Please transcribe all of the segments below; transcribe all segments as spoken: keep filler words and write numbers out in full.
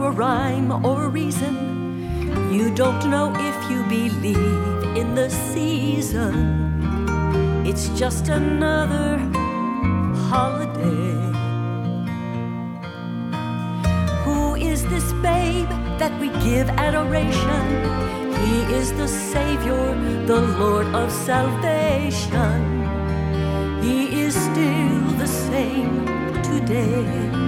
for rhyme or reason. You don't know if you believe in the season. It's just another holiday. Who is this babe that we give adoration? He is the Savior, the Lord of salvation. He is still the same today.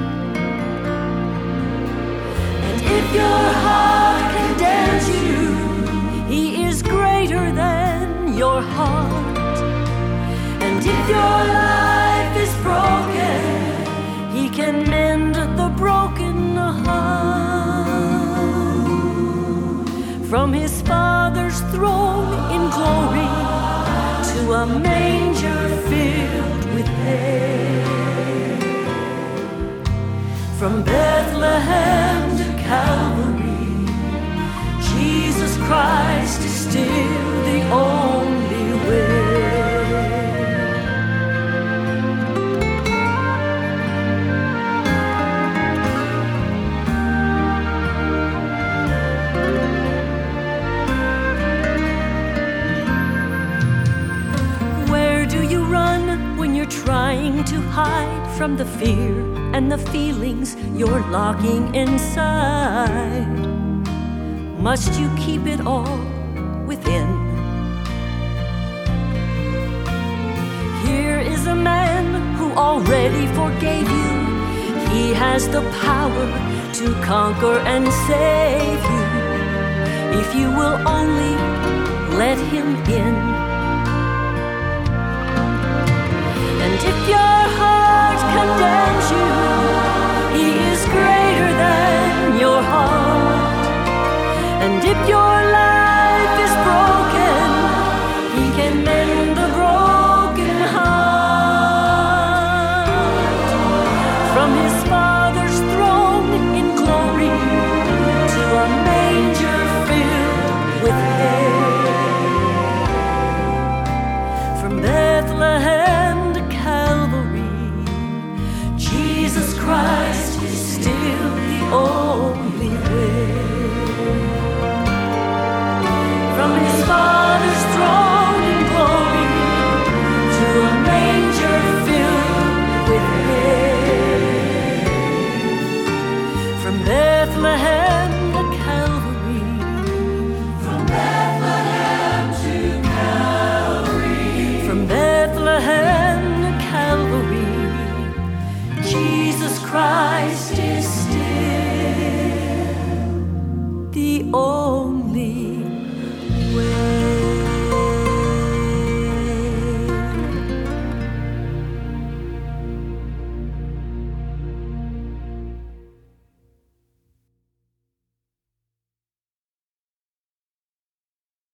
And if your heart condemns you, He is greater than your heart. And if your life is broken, He can mend the broken heart. From His Father's throne in glory to a manger filled with hay. From Bethlehem to Calvary, Jesus Christ is still the only way. Where do you run when you're trying to hide from the fear and the feelings you're locking inside? Must you keep it all within? Here is a man who already forgave you. He has the power to conquer and save you, if you will only let Him in. And if your heart condemns you, He is greater than your heart. And if your